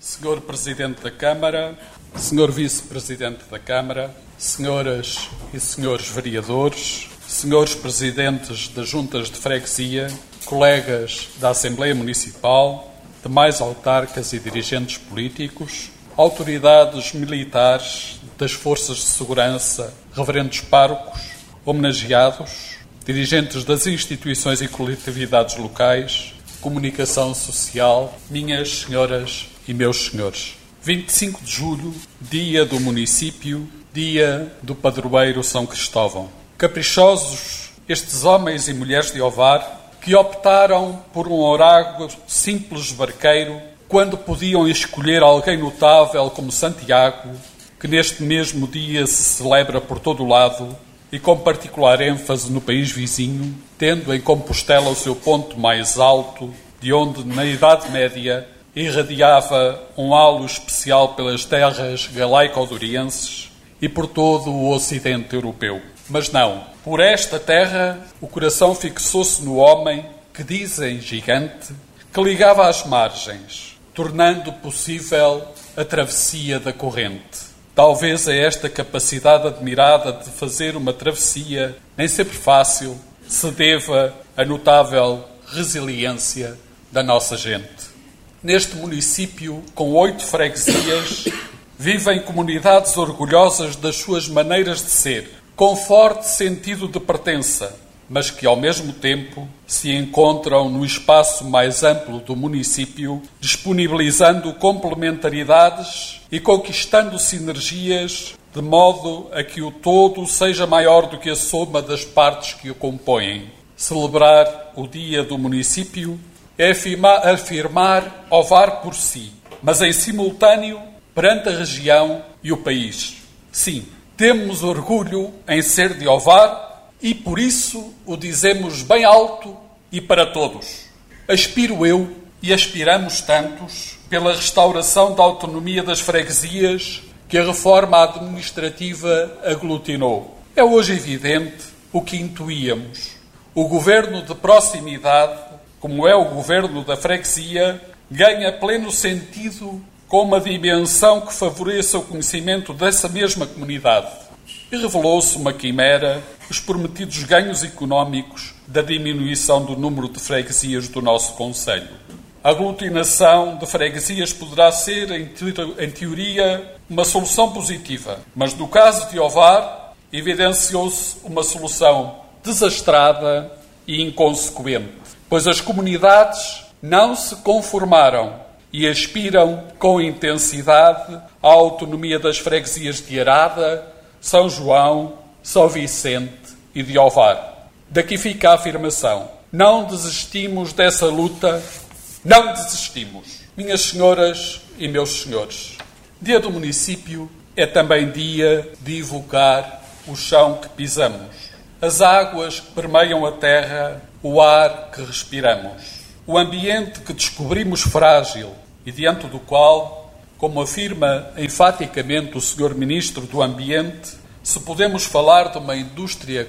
Senhor Presidente da Câmara, Senhor Vice-Presidente da Câmara, Senhoras e Senhores Vereadores, Senhores Presidentes das Juntas de Freguesia, colegas da Assembleia Municipal, demais autarcas e dirigentes políticos, autoridades militares das Forças de Segurança, reverendos párocos, homenageados, dirigentes das instituições e coletividades locais, comunicação social, minhas senhoras e meus senhores. 25 de julho, dia do município, dia do padroeiro São Cristóvão. Caprichosos estes homens e mulheres de Ovar que optaram por um oráculo simples barqueiro quando podiam escolher alguém notável como Santiago, que neste mesmo dia se celebra por todo o lado e com particular ênfase no país vizinho, tendo em Compostela o seu ponto mais alto, de onde, na Idade Média, irradiava um halo especial pelas terras galaico-dorienses e por todo o ocidente europeu. Mas não, por esta terra o coração fixou-se no homem que dizem gigante, que ligava às margens, tornando possível a travessia da corrente. Talvez a esta capacidade admirada de fazer uma travessia, nem sempre fácil, se deva a notável resiliência da nossa gente. Neste município, com 8 freguesias, vivem comunidades orgulhosas das suas maneiras de ser, com forte sentido de pertença, mas que, ao mesmo tempo, se encontram no espaço mais amplo do município, disponibilizando complementaridades e conquistando sinergias, de modo a que o todo seja maior do que a soma das partes que o compõem. Celebrar o Dia do Município é afirmar Ovar por si, mas em simultâneo perante a região e o país. Sim, temos orgulho em ser de Ovar e por isso o dizemos bem alto e para todos. Aspiro eu, e aspiramos tantos, pela restauração da autonomia das freguesias que a reforma administrativa aglutinou. É hoje evidente o que intuíamos. O governo de proximidade, como é o governo da freguesia, ganha pleno sentido com uma dimensão que favoreça o conhecimento dessa mesma comunidade. E revelou-se uma quimera os prometidos ganhos económicos da diminuição do número de freguesias do nosso concelho. A aglutinação de freguesias poderá ser, em teoria, uma solução positiva, mas no caso de Ovar, evidenciou-se uma solução desastrada e inconsequente, pois as comunidades não se conformaram e aspiram com intensidade à autonomia das freguesias de Arada, São João, São Vicente e de Ovar. Daqui fica a afirmação. Não desistimos dessa luta, não desistimos. Minhas senhoras e meus senhores, Dia do Município é também dia de evocar o chão que pisamos, as águas que permeiam a terra, o ar que respiramos, o ambiente que descobrimos frágil e diante do qual, como afirma enfaticamente o Sr. Ministro do Ambiente, se podemos falar de uma indústria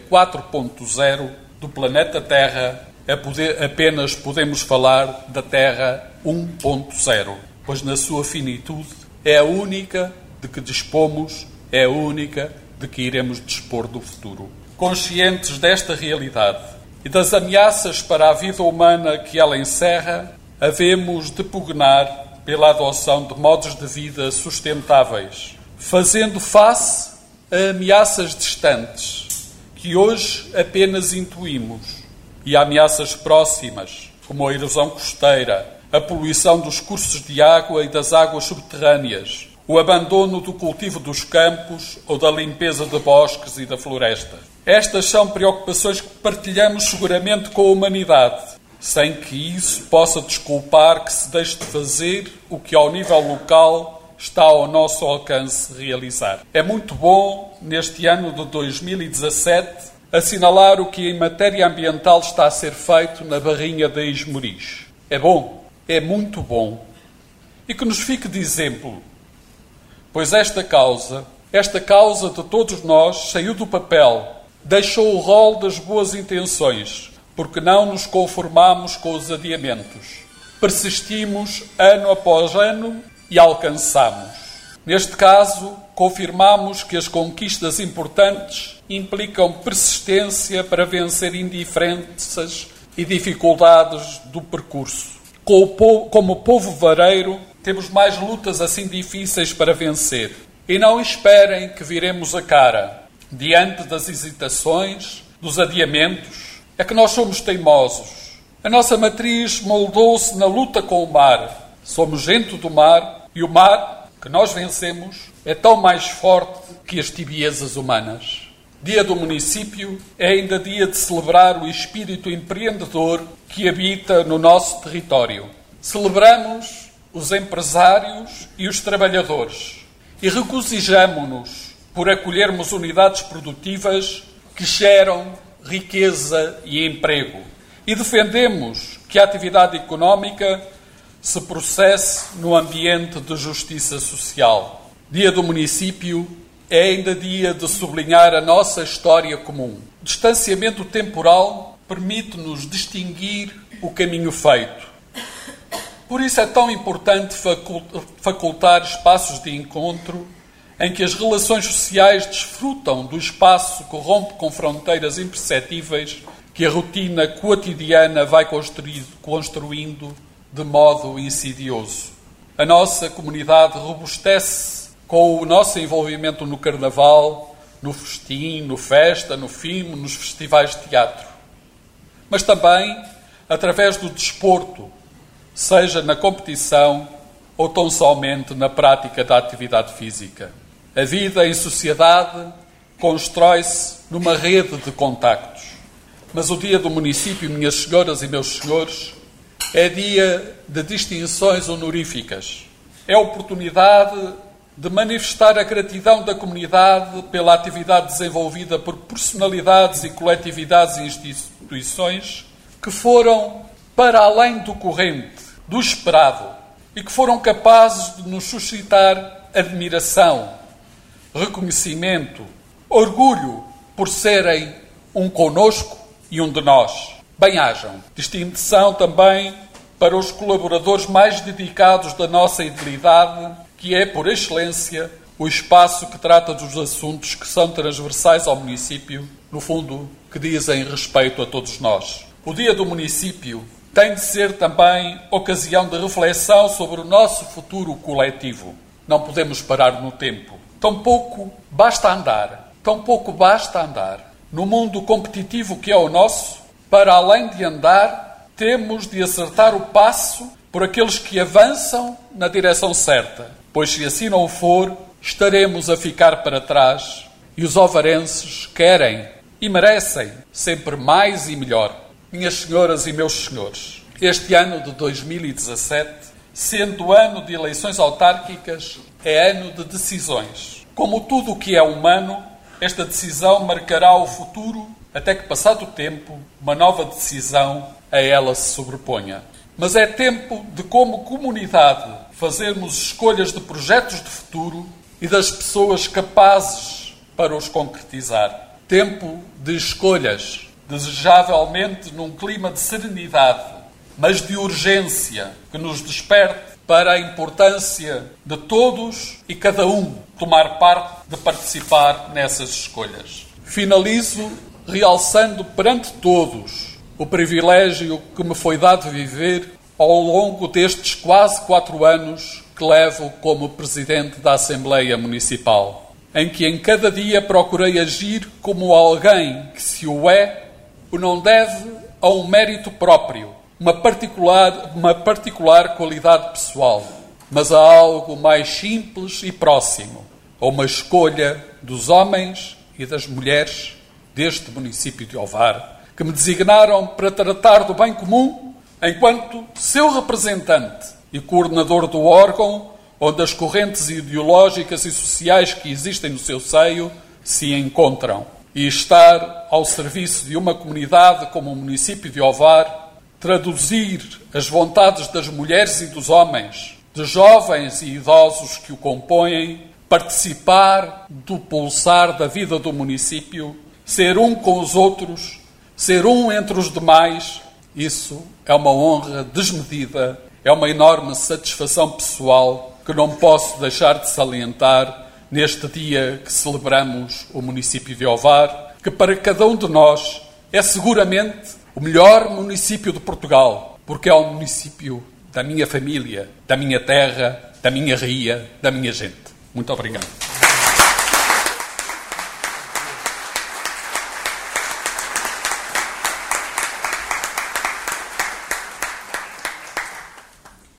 4.0 do planeta Terra, apenas podemos falar da Terra 1.0, pois na sua finitude é a única de que dispomos, é a única de que iremos dispor do futuro. Conscientes desta realidade e das ameaças para a vida humana que ela encerra, havemos de pugnar pela adoção de modos de vida sustentáveis, fazendo face a ameaças distantes, que hoje apenas intuímos, e a ameaças próximas, como a erosão costeira, a poluição dos cursos de água e das águas subterrâneas, o abandono do cultivo dos campos ou da limpeza de bosques e da floresta. Estas são preocupações que partilhamos seguramente com a humanidade, sem que isso possa desculpar que se deixe de fazer o que ao nível local está ao nosso alcance realizar. É muito bom, neste ano de 2017, assinalar o que em matéria ambiental está a ser feito na Barrinha da Esmoriz. É bom, é muito bom. E que nos fique de exemplo, pois esta causa de todos nós saiu do papel, deixou o rol das boas intenções, porque não nos conformamos com os adiamentos. Persistimos ano após ano e alcançamos. Neste caso, confirmamos que as conquistas importantes implicam persistência para vencer indiferenças e dificuldades do percurso. Como povo vareiro, temos mais lutas assim difíceis para vencer. E não esperem que viremos a cara. Diante das hesitações, dos adiamentos, é que nós somos teimosos. A nossa matriz moldou-se na luta com o mar. Somos gente do mar e o mar, que nós vencemos, é tão mais forte que as tibiezas humanas. Dia do município é ainda dia de celebrar o espírito empreendedor que habita no nosso território. Celebramos os empresários e os trabalhadores e regozijamo-nos por acolhermos unidades produtivas que geram riqueza e emprego. E defendemos que a atividade económica se processe no ambiente de justiça social. Dia do município é ainda dia de sublinhar a nossa história comum. O distanciamento temporal permite-nos distinguir o caminho feito. Por isso é tão importante facultar espaços de encontro em que as relações sociais desfrutam do espaço que rompe com fronteiras imperceptíveis que a rotina cotidiana vai construindo de modo insidioso. A nossa comunidade robustece com o nosso envolvimento no carnaval, no festim, no festa, no filme, nos festivais de teatro. Mas também através do desporto, seja na competição ou tão somente na prática da atividade física. A vida em sociedade constrói-se numa rede de contactos. Mas o dia do município, minhas senhoras e meus senhores, é dia de distinções honoríficas. É a oportunidade de manifestar a gratidão da comunidade pela atividade desenvolvida por personalidades e coletividades e instituições que foram para além do corrente, do esperado, e que foram capazes de nos suscitar admiração, reconhecimento, orgulho por serem um conosco e um de nós. Bem-ajam. Distinção também para os colaboradores mais dedicados da nossa idilidade, que é, por excelência, o espaço que trata dos assuntos que são transversais ao município, no fundo, que dizem respeito a todos nós. O Dia do Município tem de ser também ocasião de reflexão sobre o nosso futuro coletivo. Não podemos parar no tempo. Tampouco basta andar. No mundo competitivo que é o nosso, para além de andar, temos de acertar o passo por aqueles que avançam na direção certa, pois se assim não for, estaremos a ficar para trás e os ovarenses querem e merecem sempre mais e melhor. Minhas senhoras e meus senhores, este ano de 2017, sendo ano de eleições autárquicas, é ano de decisões. Como tudo o que é humano, esta decisão marcará o futuro até que, passado o tempo, uma nova decisão a ela se sobreponha. Mas é tempo de, como comunidade, fazermos escolhas de projetos de futuro e das pessoas capazes para os concretizar. Tempo de escolhas, desejavelmente num clima de serenidade, mas de urgência, que nos desperte para a importância de todos e cada um tomar parte, de participar nessas escolhas. Finalizo realçando perante todos o privilégio que me foi dado viver ao longo destes quase 4 anos que levo como Presidente da Assembleia Municipal, em que em cada dia procurei agir como alguém que, se o é, o não deve a um mérito próprio, uma particular qualidade pessoal, mas a algo mais simples e próximo, a uma escolha dos homens e das mulheres deste município de Ovar, que me designaram para tratar do bem comum enquanto seu representante e coordenador do órgão onde as correntes ideológicas e sociais que existem no seu seio se encontram. E estar ao serviço de uma comunidade como o município de Ovar, traduzir as vontades das mulheres e dos homens, de jovens e idosos que o compõem, participar do pulsar da vida do município, ser um com os outros, ser um entre os demais, isso é uma honra desmedida, é uma enorme satisfação pessoal que não posso deixar de salientar neste dia que celebramos o município de Ovar, que para cada um de nós é seguramente o melhor município de Portugal, porque é o município da minha família, da minha terra, da minha ria, da minha gente. Muito obrigado.